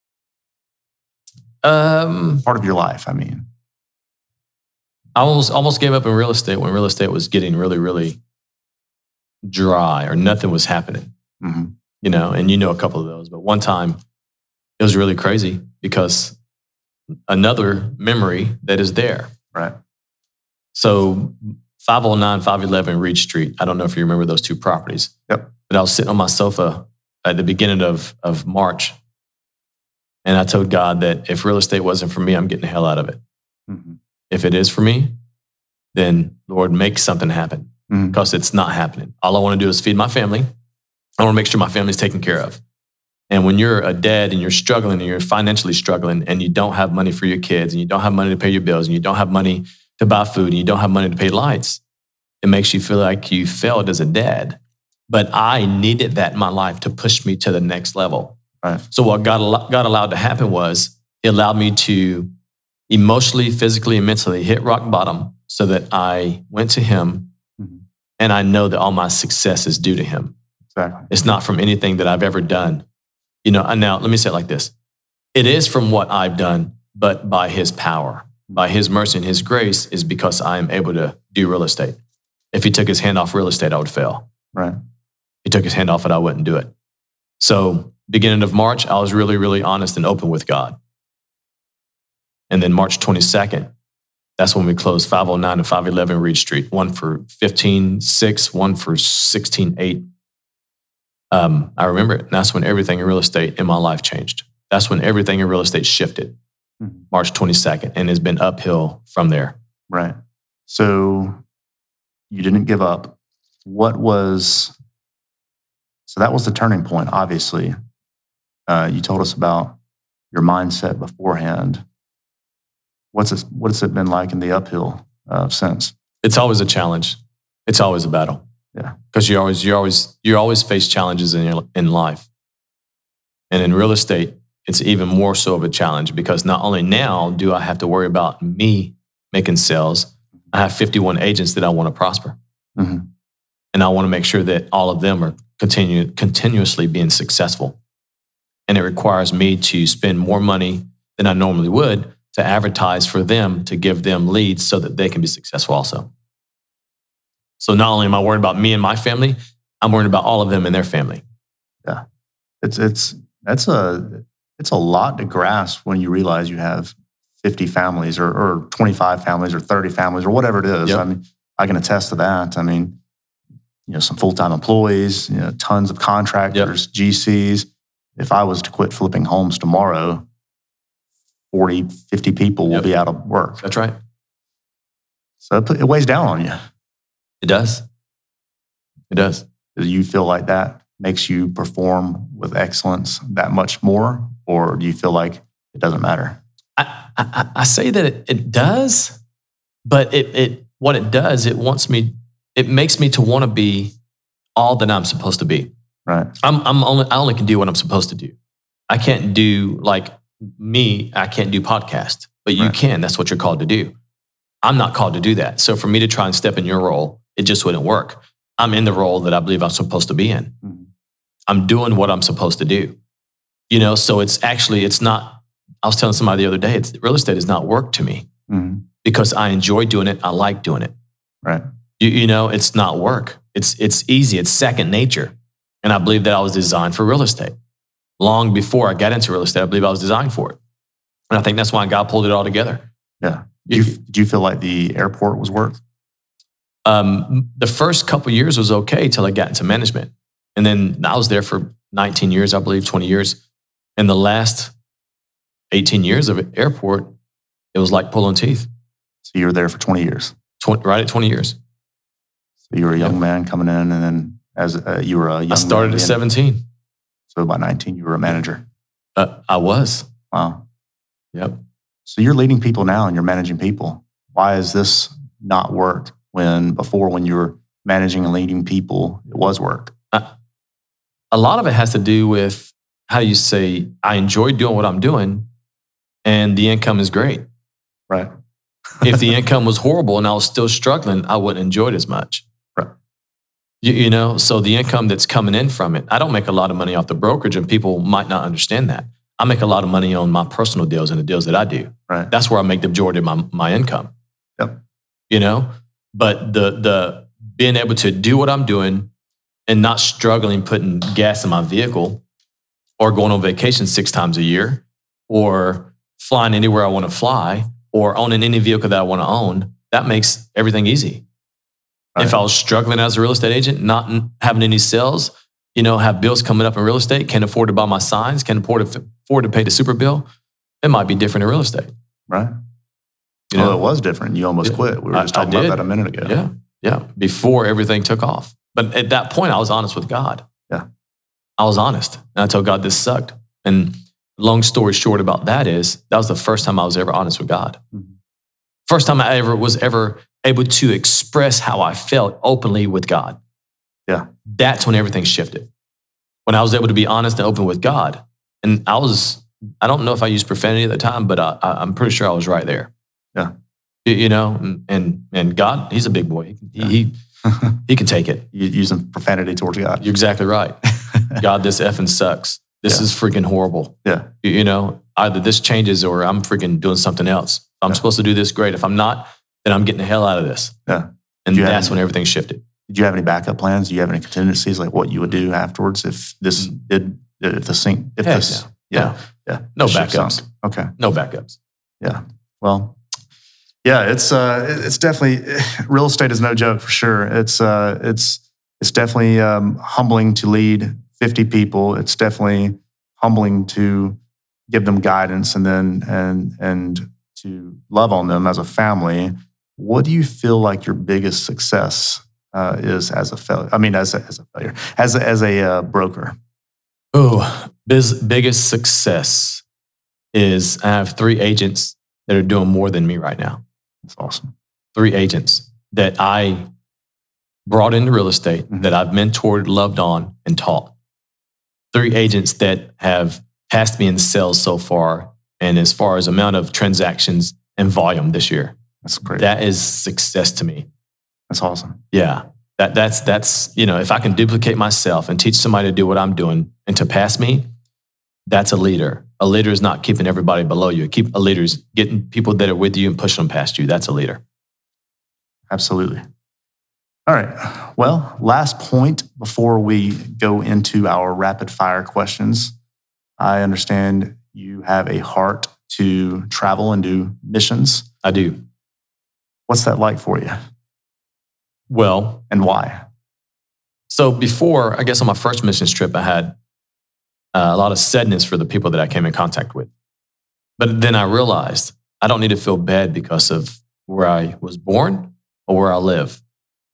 Speaker 1: Part of your life, I mean.
Speaker 2: I almost gave up in real estate when real estate was getting really, really dry or nothing was happening.
Speaker 1: Mm-hmm.
Speaker 2: And you know a couple of those. But one time, it was really crazy because another memory that is there.
Speaker 1: Right.
Speaker 2: So 509, 511 Reed Street. I don't know if you remember those two properties.
Speaker 1: Yep.
Speaker 2: But I was sitting on my sofa at the beginning of March. And I told God that if real estate wasn't for me, I'm getting the hell out of it.
Speaker 1: Mm-hmm.
Speaker 2: If it is for me, then Lord, make something happen because it's not happening. All I want to do is feed my family. I want to make sure my family's taken care of. And when you're a dad and you're struggling and you're financially struggling and you don't have money for your kids and you don't have money to pay your bills and you don't have money to buy food and you don't have money to pay lights, it makes you feel like you failed as a dad. But I needed that in my life to push me to the next level.
Speaker 1: Right.
Speaker 2: So what God allowed to happen was it allowed me to emotionally, physically, and mentally hit rock bottom so that I went to him and I know that all my success is due to him.
Speaker 1: Exactly.
Speaker 2: It's not from anything that I've ever done. Now let me say it like this. It is from what I've done, but by his power, by his mercy and his grace is because I am able to do real estate. If he took his hand off real estate, I would fail.
Speaker 1: Right.
Speaker 2: He took his hand off it, I wouldn't do it. So beginning of March, I was really, really honest and open with God. And then March 22nd, that's when we closed 509 and 511 Reed Street, one for 15.6, one for 16.8. I remember it. And that's when everything in real estate in my life changed. That's when everything in real estate shifted, March 22nd, and it's been uphill from there.
Speaker 1: Right. So you didn't give up. So that was the turning point, obviously. You told us about your mindset beforehand. What's it been like in the uphill since? It's
Speaker 2: always a challenge. It's always a battle.
Speaker 1: Yeah.
Speaker 2: Because you always face challenges in life. And in real estate, it's even more so of a challenge because not only now do I have to worry about me making sales, I have 51 agents that I want to prosper.
Speaker 1: Mm-hmm.
Speaker 2: And I want to make sure that all of them are continuously being successful. And it requires me to spend more money than I normally would to advertise for them, to give them leads so that they can be successful also. So not only am I worried about me and my family, I'm worried about all of them and their family.
Speaker 1: Yeah. It's a lot to grasp when you realize you have 50 families or 25 families or 30 families or whatever it is.
Speaker 2: Yep.
Speaker 1: I mean, I can attest to that. I mean, some full-time employees, tons of contractors, yep. GCs. If I was to quit flipping homes tomorrow, 40, 50 people will be out of work.
Speaker 2: That's right.
Speaker 1: So it weighs down on you.
Speaker 2: It does. It does.
Speaker 1: Do you feel like that makes you perform with excellence that much more? Or do you feel like it doesn't matter?
Speaker 2: I say that it does, but what it does, it makes me to want to be all that I'm supposed to be.
Speaker 1: Right.
Speaker 2: I only can do what I'm supposed to do. I can't do I can't do podcast, but you can. That's what you're called to do. I'm not called to do that. So for me to try and step in your role, it just wouldn't work. I'm in the role that I believe I'm supposed to be in. Mm-hmm. I'm doing what I'm supposed to do. So it's not, I was telling somebody the other day, real estate is not work to me because I enjoy doing it. I like doing it.
Speaker 1: Right.
Speaker 2: It's not work. It's easy. It's second nature. And I believe that I was designed for real estate. Long before I got into real estate, I believe I was designed for it. And I think that's why God pulled it all together.
Speaker 1: Yeah. Did you feel like the airport was work?
Speaker 2: The first couple of years was okay till I got into management. And then I was there for 19 years, I believe, 20 years. And the last 18 years of airport, it was like pulling teeth.
Speaker 1: So you were there for 20 years?
Speaker 2: Right at 20 years.
Speaker 1: So you were a young man coming in, and then you were a young man. I
Speaker 2: started at 17.
Speaker 1: So by 19, you were a manager?
Speaker 2: I was.
Speaker 1: Wow.
Speaker 2: Yep.
Speaker 1: So you're leading people now and you're managing people. Why is this not work when before when you were managing and leading people, it was work?
Speaker 2: A lot of it has to do with, how do you say, I enjoy doing what I'm doing and the income is great.
Speaker 1: Right.
Speaker 2: If the income was horrible and I was still struggling, I wouldn't enjoy it as much.
Speaker 1: Right.
Speaker 2: So the income that's coming in from it, I don't make a lot of money off the brokerage, and people might not understand that. I make a lot of money on my personal deals and the deals that I do.
Speaker 1: Right.
Speaker 2: That's where I make the majority of my income.
Speaker 1: Yep.
Speaker 2: But the being able to do what I'm doing and not struggling putting gas in my vehicle or going on vacation 6 times a year or flying anywhere I want to fly or owning any vehicle that I want to own, that makes everything easy. Right. If I was struggling as a real estate agent, not having any sales, have bills coming up in real estate, can't afford to buy my signs, can't afford to pay the super bill, it might be different in real estate.
Speaker 1: Right. Well, it was different. You almost quit. We were just talking about that a minute ago.
Speaker 2: Yeah. Before everything took off. But at that point, I was honest with God.
Speaker 1: Yeah. I
Speaker 2: was honest. And I told God this sucked. And long story short about that was the first time I was ever honest with God. Mm-hmm. First time I was ever able to express how I felt openly with God.
Speaker 1: Yeah.
Speaker 2: That's when everything shifted. When I was able to be honest and open with God. And I don't know if I used profanity at the time, but I'm pretty sure I was right there.
Speaker 1: Yeah.
Speaker 2: And God, he's a big boy. He can take it.
Speaker 1: You're using profanity towards God.
Speaker 2: You're exactly right. God, this effing sucks. This is freaking horrible.
Speaker 1: Yeah.
Speaker 2: Either this changes or I'm freaking doing something else. If I'm supposed to do this, great. If I'm not, then I'm getting the hell out of this.
Speaker 1: Yeah.
Speaker 2: And that's when everything shifted.
Speaker 1: Did you have any backup plans? Do you have any contingencies, like what you would do afterwards if this did, if the sink, if
Speaker 2: Heck
Speaker 1: this,
Speaker 2: yeah. No backups.
Speaker 1: Okay.
Speaker 2: No backups.
Speaker 1: Yeah. Well, yeah, it's definitely, real estate is no joke for sure. It's definitely humbling to lead 50 people. It's definitely humbling to give them guidance and then and to love on them as a family. What do you feel like your biggest success is as a failure? I mean, as a failure, as a broker.
Speaker 2: Oh, biggest success is I have 3 agents that are doing more than me right now.
Speaker 1: That's awesome.
Speaker 2: 3 agents that I brought into real estate, mm-hmm. that I've mentored, loved on, and taught. 3 agents that have passed me in sales so far, and as far as amount of transactions and volume this year.
Speaker 1: That's great.
Speaker 2: That is success to me.
Speaker 1: That's awesome.
Speaker 2: Yeah. That's if I can duplicate myself and teach somebody to do what I'm doing and to pass me, that's a leader. A leader is not keeping everybody below you. A leader is getting people that are with you and pushing them past you. That's a leader.
Speaker 1: Absolutely. All right. Well, last point before we go into our rapid fire questions. I understand you have a heart to travel and do missions.
Speaker 2: I do.
Speaker 1: What's that like for you?
Speaker 2: Well,
Speaker 1: and why?
Speaker 2: So before, I guess on my first missions trip, I had a lot of sadness for the people that I came in contact with. But then I realized I don't need to feel bad because of where I was born or where I live.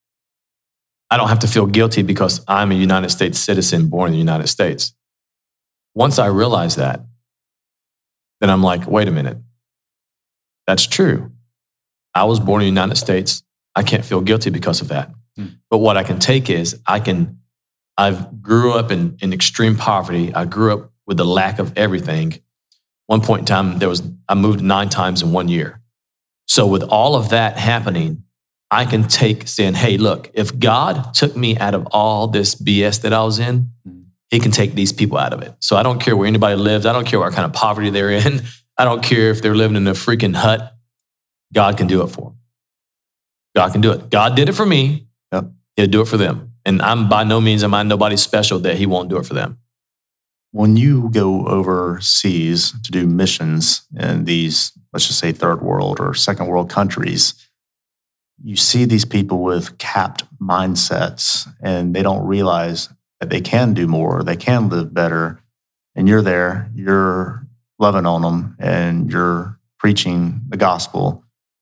Speaker 2: I don't have to feel guilty because I'm a United States citizen born in the United States. Once I realized that, then I'm like, wait a minute. That's true. I was born in the United States. I can't feel guilty because of that. But what I can take is I've grew up in extreme poverty. I grew up with the lack of everything. One point in time, I moved 9 times in 1 year. So with all of that happening, I can take saying, hey, look, if God took me out of all this BS that I was in, he can take these people out of it. So I don't care where anybody lives. I don't care what kind of poverty they're in. I don't care if they're living in a freaking hut. God can do it for them. God can do it. God did it for me.
Speaker 1: Yep.
Speaker 2: He'll do it for them. And I'm by no means am I nobody special that he won't do it for them.
Speaker 1: When you go overseas to do missions in these, let's just say, third world or second world countries, you see these people with capped mindsets and they don't realize that they can do more, they can live better. And you're there, you're loving on them and you're preaching the gospel.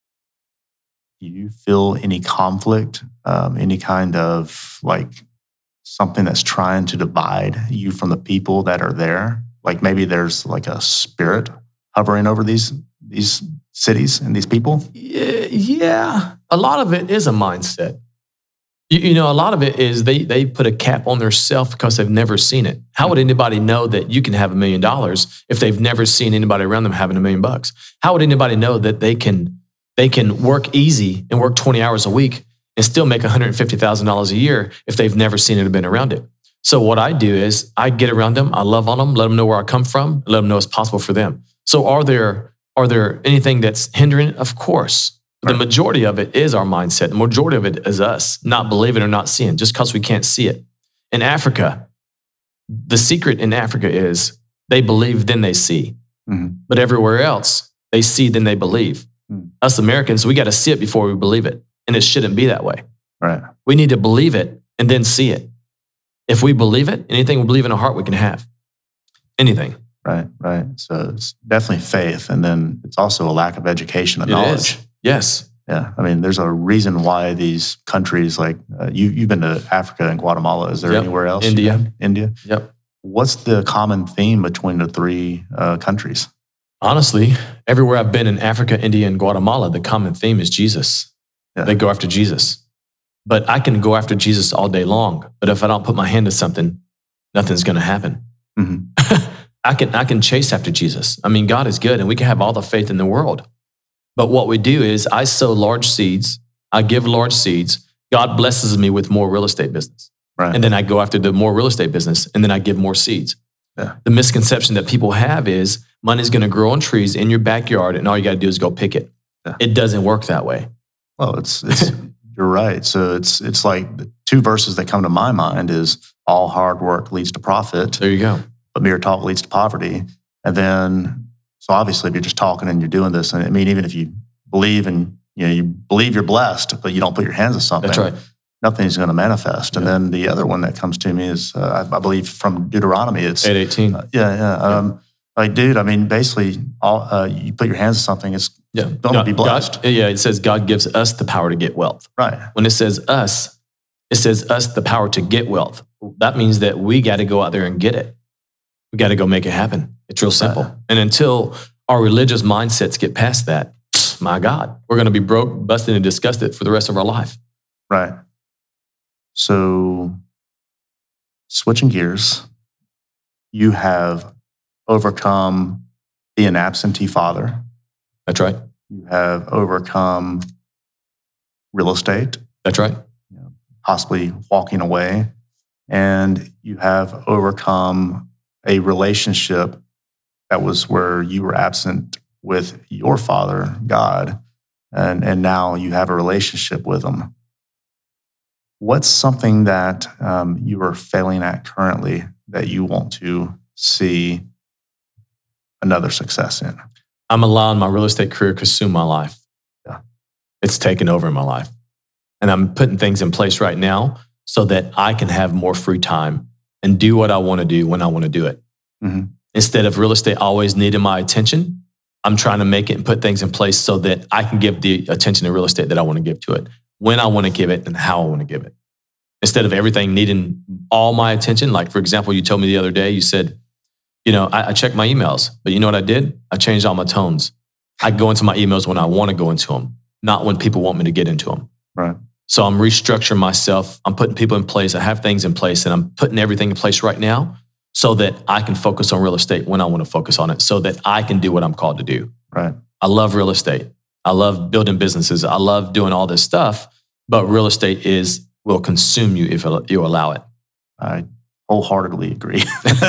Speaker 1: Do you feel any conflict, any kind of like something that's trying to divide you from the people that are there? Like maybe there's like a spirit hovering over these cities and these people?
Speaker 2: Yeah. A lot of it is a mindset. A lot of it is they put a cap on their self because they've never seen it. How would anybody know that you can have $1 million if they've never seen anybody around them having $1 million? How would anybody know that they can work easy and work 20 hours a week and still make $150,000 a year if they've never seen it or been around it. So what I do is I get around them, I love on them, let them know where I come from, let them know it's possible for them. So are there anything that's hindering? Of course. Right. The majority of it is our mindset. The majority of it is us not believing or not seeing just because we can't see it. In Africa, the secret in Africa is they believe, then they see. Mm-hmm. But everywhere else, they see, then they believe. Mm. Us Americans, we got to see it before we believe it. And it shouldn't be that way.
Speaker 1: Right.
Speaker 2: We need to believe it and then see it. If we believe it, anything we believe in our heart, we can have. Anything.
Speaker 1: Right. So it's definitely faith. And then it's also a lack of education and knowledge.
Speaker 2: Is. Yes.
Speaker 1: Yeah. I mean, there's a reason why these countries like, you've been to Africa and Guatemala. Is there anywhere else?
Speaker 2: India.
Speaker 1: Yep. What's the common theme between the three countries?
Speaker 2: Honestly, everywhere I've been in Africa, India, and Guatemala, the common theme is Jesus. Yeah. They go after Jesus. But I can go after Jesus all day long. But if I don't put my hand to something, nothing's going to happen. Mm-hmm. I can chase after Jesus. I mean, God is good and we can have all the faith in the world. But what we do is I sow large seeds. I give large seeds. God blesses me with more real estate business. Right. And then I go after the more real estate business and then I give more seeds. Yeah. The misconception that people have is money's going to grow on trees in your backyard and all you got to do is go pick it. Yeah. It doesn't work that way.
Speaker 1: Well, it's you're right. So it's like the two verses that come to my mind is all hard work leads to profit.
Speaker 2: There you go.
Speaker 1: But mere talk leads to poverty. And then, so obviously if you're just talking and you're doing this, and I mean, even if you believe and you believe you're blessed, but you don't put your hands to something,
Speaker 2: that's right.
Speaker 1: Nothing's going to manifest. Yeah. And then the other one that comes to me is, I believe from Deuteronomy, it's
Speaker 2: 8:18.
Speaker 1: Like, dude, I mean, basically, you put your hands to something, it's going to be blessed.
Speaker 2: It says God gives us the power to get wealth.
Speaker 1: Right.
Speaker 2: When it says us the power to get wealth. That means that we got to go out there and get it. We got to go make it happen. It's real simple. Right. And until our religious mindsets get past that, my God, we're going to be broke, busted, and disgusted for the rest of our life.
Speaker 1: Right. So, switching gears, you have overcome being an absentee father.
Speaker 2: That's right.
Speaker 1: You have overcome real estate.
Speaker 2: That's right.
Speaker 1: Possibly walking away. And you have overcome a relationship that was where you were absent with your father, God, and now you have a relationship with him. What's something that you are failing at currently that you want to see another success in?
Speaker 2: I'm allowing my real estate career to consume my life. Yeah. It's taken over in my life. And I'm putting things in place right now so that I can have more free time and do what I want to do when I want to do it. Mm-hmm. Instead of real estate always needing my attention, I'm trying to make it and put things in place so that I can give the attention to real estate that I want to give to it, when I want to give it and how I want to give it. Instead of everything needing all my attention. Like, for example, you told me the other day, you said, I check my emails, but you know what I did? I changed all my tones. I go into my emails when I want to go into them, not when people want me to get into them.
Speaker 1: Right.
Speaker 2: So I'm restructuring myself. I'm putting people in place. I have things in place and I'm putting everything in place right now so that I can focus on real estate when I want to focus on it, so that I can do what I'm called to do.
Speaker 1: Right.
Speaker 2: I love real estate. I love building businesses. I love doing all this stuff, but real estate will consume you if you allow it.
Speaker 1: I wholeheartedly agree.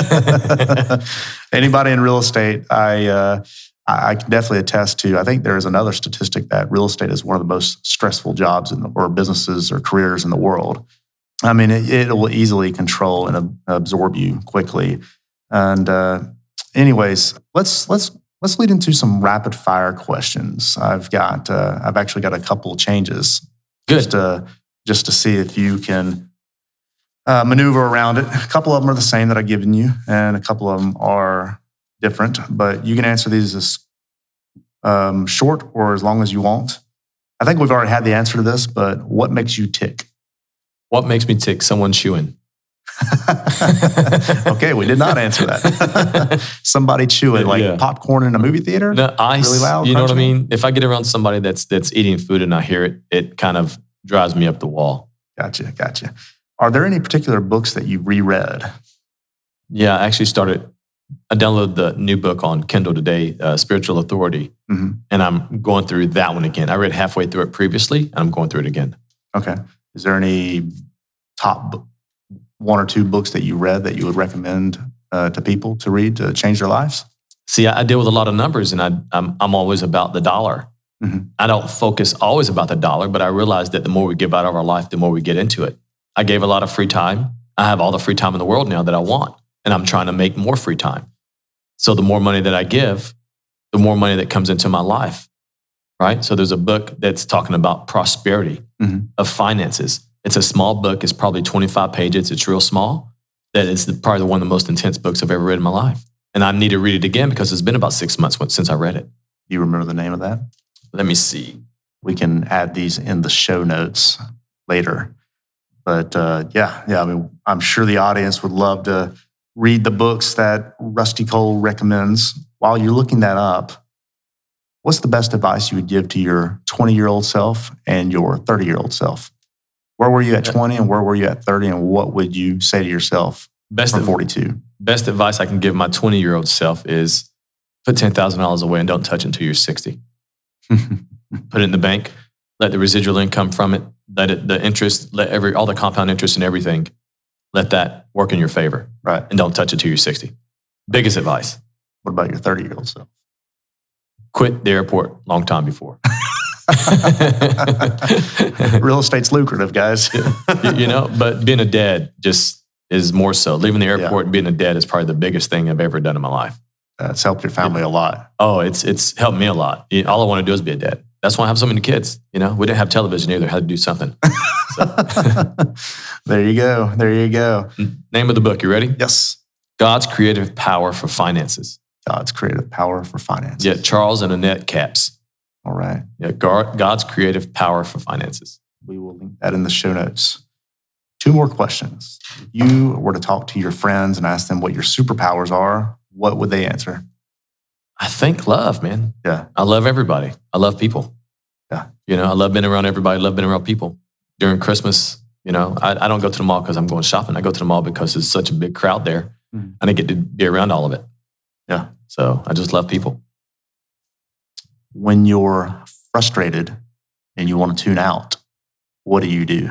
Speaker 1: Anybody in real estate, I can definitely attest to. I think there is another statistic that real estate is one of the most stressful jobs or businesses or careers in the world. I mean, it will easily control and absorb you quickly. And anyways, let's lead into some rapid fire questions. I've actually got a couple changes.
Speaker 2: Good.
Speaker 1: Just to see if you can maneuver around it. A couple of them are the same that I've given you, and a couple of them are different. But you can answer these as short or as long as you want. I think we've already had the answer to this, but what makes you tick?
Speaker 2: What makes me tick? Someone chewing.
Speaker 1: Okay, we did not answer that. Somebody chewing, like popcorn in a movie theater?
Speaker 2: No, ice,
Speaker 1: really loud,
Speaker 2: you know
Speaker 1: crunchy?
Speaker 2: what I mean? If I get around somebody that's eating food and I hear it, it kind of drives me up the wall.
Speaker 1: Gotcha. Are there any particular books that you reread?
Speaker 2: Yeah, I actually I downloaded the new book on Kindle today, Spiritual Authority, and I'm going through that one again. I read halfway through it previously, and I'm going through it again.
Speaker 1: Okay. Is there any top one or two books that you read that you would recommend to people to read to change their lives?
Speaker 2: See, I deal with a lot of numbers, and I'm always about the dollar. Mm-hmm. I don't focus always about the dollar, but I realize that the more we give out of our life, the more we get into it. I gave a lot of free time. I have all the free time in the world now that I want, and I'm trying to make more free time. So the more money that I give, the more money that comes into my life, right? So there's a book that's talking about prosperity of finances. It's a small book. It's probably 25 pages. It's real small. That is probably one of the most intense books I've ever read in my life. And I need to read it again because it's been about 6 months since I read it.
Speaker 1: Do you remember the name of that?
Speaker 2: Let me see.
Speaker 1: We can add these in the show notes later. But yeah, I mean, I'm sure the audience would love to read the books that Rusty Cole recommends. While you're looking that up, what's the best advice you would give to your 20-year-old self and your 30-year-old self? Where were you at 20 and where were you at 30, and what would you say to yourself from 42?
Speaker 2: Best advice I can give my 20-year-old self is put $10,000 away and don't touch it until you're 60. Put it in the bank, let the residual income from it, the interest, all the compound interest and everything, let that work in your favor.
Speaker 1: Right.
Speaker 2: And don't touch it till you're 60. Biggest advice.
Speaker 1: What about your 30-year-old self?
Speaker 2: Quit the airport long time before.
Speaker 1: Real estate's lucrative, guys.
Speaker 2: But being a dad just is more so. Leaving the airport and being a dad is probably the biggest thing I've ever done in my life.
Speaker 1: It's helped your family a lot.
Speaker 2: Oh, it's helped me a lot. All I want to do is be a dad. That's why I have so many kids. We didn't have television either. I had to do something.
Speaker 1: There you go.
Speaker 2: Name of the book. You ready?
Speaker 1: Yes.
Speaker 2: God's Creative Power for Finances.
Speaker 1: God's Creative Power for Finances.
Speaker 2: Yeah, Charles and Annette Capps.
Speaker 1: All right.
Speaker 2: Yeah, God's Creative Power for Finances.
Speaker 1: We will link that in the show notes. 2 more questions. If you were to talk to your friends and ask them what your superpowers are, what would they answer?
Speaker 2: I think love, man.
Speaker 1: Yeah.
Speaker 2: I love everybody. I love people.
Speaker 1: Yeah.
Speaker 2: I love being around everybody. I love being around people. During Christmas, I don't go to the mall because I'm going shopping. I go to the mall because there's such a big crowd there. And I get to be around all of it.
Speaker 1: Yeah.
Speaker 2: So I just love people.
Speaker 1: When you're frustrated and you want to tune out, what do you do?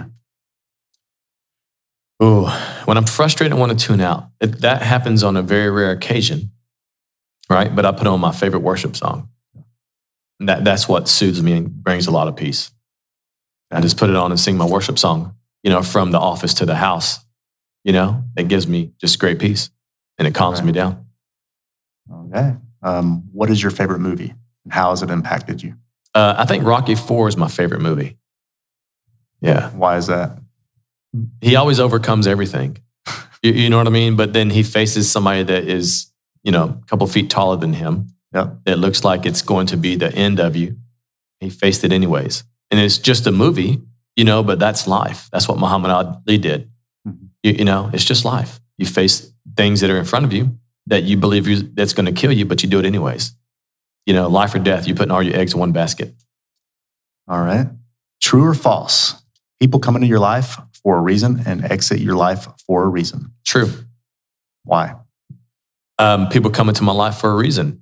Speaker 2: Oh, when I'm frustrated and want to tune out, that happens on a very rare occasion, right? But I put on my favorite worship song. And that's what soothes me and brings a lot of peace. I just put it on and sing my worship song, from the office to the house. It gives me just great peace and it calms me down.
Speaker 1: Okay. What is your favorite movie and how has it impacted you?
Speaker 2: I think Rocky IV is my favorite movie. Yeah.
Speaker 1: Why is that?
Speaker 2: He always overcomes everything. You know what I mean? But then he faces somebody that is, a couple feet taller than him.
Speaker 1: Yeah.
Speaker 2: It looks like it's going to be the end of you. He faced it anyways. And it's just a movie, but that's life. That's what Muhammad Ali did. Mm-hmm. It's just life. You face things that are in front of you that you believe that's going to kill you, but you do it anyways. Life or death, you're putting all your eggs in one basket.
Speaker 1: All right. True or false? People come into your life for a reason and exit your life for a reason.
Speaker 2: True.
Speaker 1: Why?
Speaker 2: People come into my life for a reason.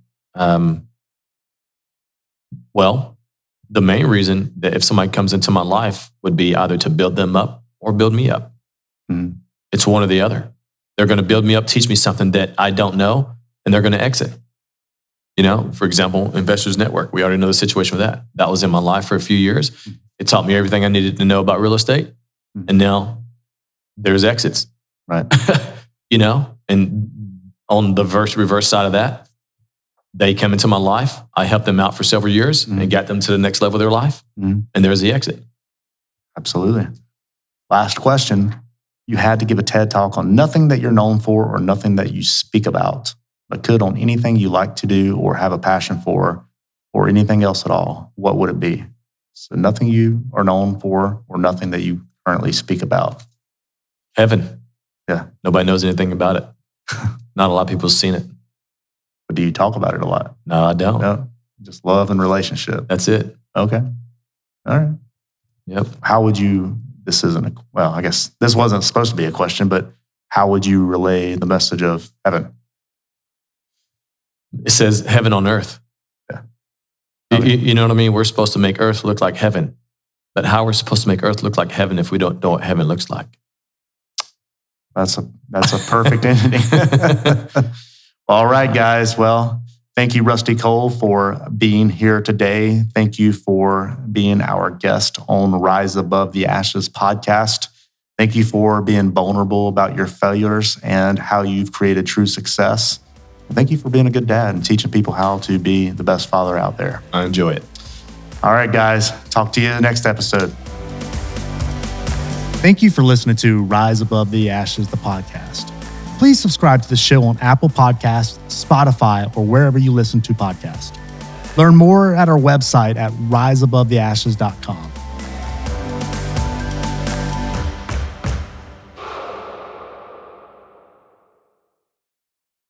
Speaker 2: Well, the main reason that if somebody comes into my life would be either to build them up or build me up. Mm-hmm. It's one or the other. They're going to build me up, teach me something that I don't know, and they're going to exit. For example, Investors Network. We already know the situation with that. That was in my life for a few years. It taught me everything I needed to know about real estate. And now there's exits.
Speaker 1: Right.
Speaker 2: And on the reverse side of that, they come into my life. I helped them out for several years and got them to the next level of their life. And there's the exit.
Speaker 1: Absolutely. Last question. You had to give a TED Talk on nothing that you're known for or nothing that you speak about, but could on anything you like to do or have a passion for or anything else at all. What would it be? So nothing you are known for or nothing that you currently speak about.
Speaker 2: Heaven.
Speaker 1: Yeah.
Speaker 2: Nobody knows anything about it. Not a lot of people have seen it.
Speaker 1: But do you talk about it a lot?
Speaker 2: No, I don't.
Speaker 1: No, just love and relationship.
Speaker 2: That's it.
Speaker 1: Okay. All right.
Speaker 2: Yep.
Speaker 1: How would you, I guess this wasn't supposed to be a question, but how would you relay the message of heaven?
Speaker 2: It says heaven on earth.
Speaker 1: Yeah.
Speaker 2: You know what I mean? We're supposed to make earth look like heaven. But how we're supposed to make earth look like heaven if we don't know what heaven looks like?
Speaker 1: That's a perfect ending. All right, guys. Well, thank you, Rusty Cole, for being here today. Thank you for being our guest on Rise Above the Ashes podcast. Thank you for being vulnerable about your failures and how you've created true success. Thank you for being a good dad and teaching people how to be the best father out there.
Speaker 2: I enjoy it.
Speaker 1: All right, guys. Talk to you in the next episode. Thank you for listening to Rise Above the Ashes, the podcast. Please subscribe to the show on Apple Podcasts, Spotify, or wherever you listen to podcasts. Learn more at our website at riseabovetheashes.com.